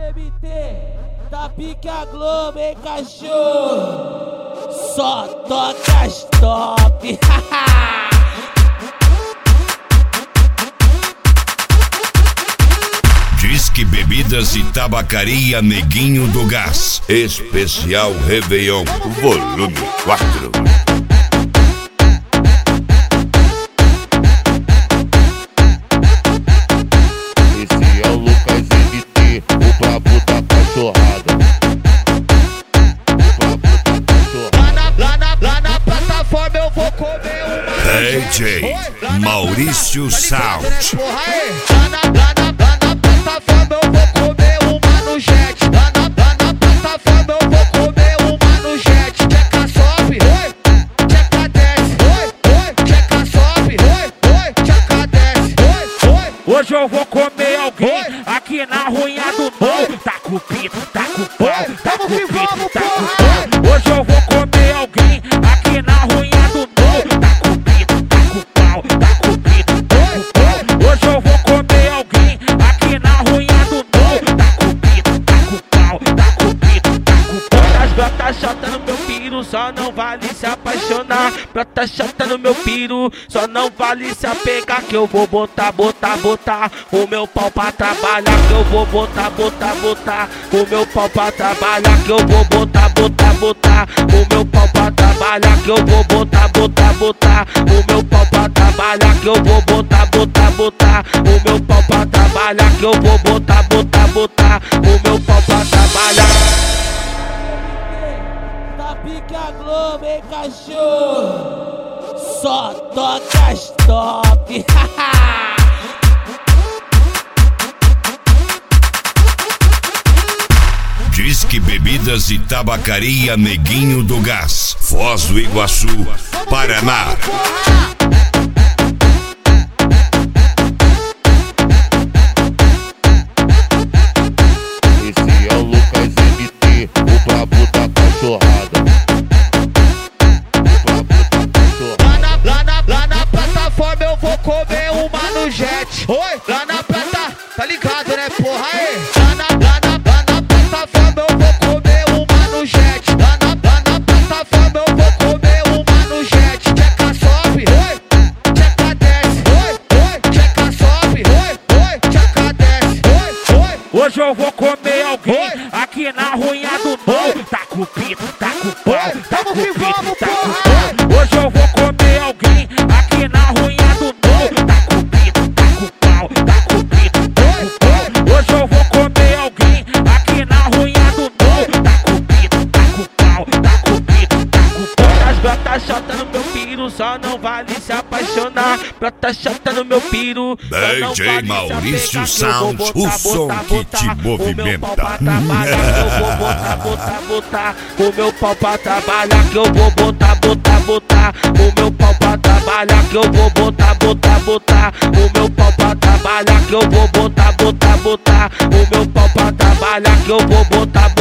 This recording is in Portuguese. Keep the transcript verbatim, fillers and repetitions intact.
M T, tá pique a Globo, hein, cachorro? Só toca as top. Disque Bebidas e Tabacaria Neguinho do Gás. Especial Réveillon, volume quatro. Esse é o Lucas M T, o brabo da cachorrada. O brabo da cachorrada. Lá na, lá na, lá na plataforma eu vou comer uma D J Maurício Sound. Lá na, lá na, lá na plataforma eu vou comer uma no jet. Lá na, lá na plataforma eu vou comer uma no jet. Tcheca sobe, oi, tcheca desce, oi, oi, tcheca sobe, oi, oi, tcheca desce, oi, oi. Hoje eu vou comer alguém aqui na Ruinha do Novo. Tá com o pito, tá com o pau, tá com o pito, tá com o pau. Hoje eu vou comer alguém aqui na Ruinha do Novo. Tá com o pito, tá com o pau, tá com o pito, tá com o pau. Hoje eu vou comer alguém aqui na Ruinha do Novo. Tá com o pito, tá com o pau, tá com o pito, tá com o pau. As brotas chata no meu piro, só não vale se apaixonar. Brota chata no meu piro, só não vale se apegar. Que eu vou botar, botar, botar o meu pau pra trabalhar. Que eu vou botar, botar, botar o meu pau pra trabalhar. Que eu vou botar, botar, botar o meu pau pra trabalhar. Que eu vou botar, botar, botar o meu pau pra trabalhar. Que eu vou botar, botar, botar o meu pau pra trabalhar. Que eu vou botar, botar, botar o meu pau pra trabalhar. Tá pique a Globo, hein, cachorro? Só toca as top. Disque Bebidas e Tabacaria Neguinho do Gás. Foz do Iguaçu, Paraná. Esse é o Lucas M T, o brabo da cachorrada. O brabo da cachorrada. Lá na, lá na, lá na plataforma eu vou comer uma no jet. Oi, lá na plata, tá ligado, né, porra? Aí. Lá na, lá na, lá na plataforma eu vou comer uma no jet. Lá na, lá na plataforma eu vou comer uma no jet. Tcheca sobe, oi, tcheca desce, oi, oi, tcheca sobe, oi, oi, tcheca desce, oi, oi. Hoje eu vou comer alguém aqui na Ruinha do Novo. Tá com o pito, tá com o pau, tá com o pito, tá com o pau. Hoje eu vou comer alguém aqui na Ruinha do Novo. Tá com o pito, tá com o pau, tá com o pito, tá com o pau. Hoje eu vou comer alguém aqui na Ruinha do Novo. Tá com o pito, tá com o pau, tá com o pito, tá com o pau. As brotas chata no meu piro, só não vale se apaixonar. Brota chata no meu piro, D J Maurício Sound, o som que te movimenta. Eu vou botar, botar, botar o meu pau pra trabalhar. Que eu vou botar, botar, botar o meu pau pra trabalhar. Que eu vou botar, botar, botar o meu pau pra trabalhar. Que eu vou botar, botar, botar o meu pau pra trabalhar. Que eu vou botar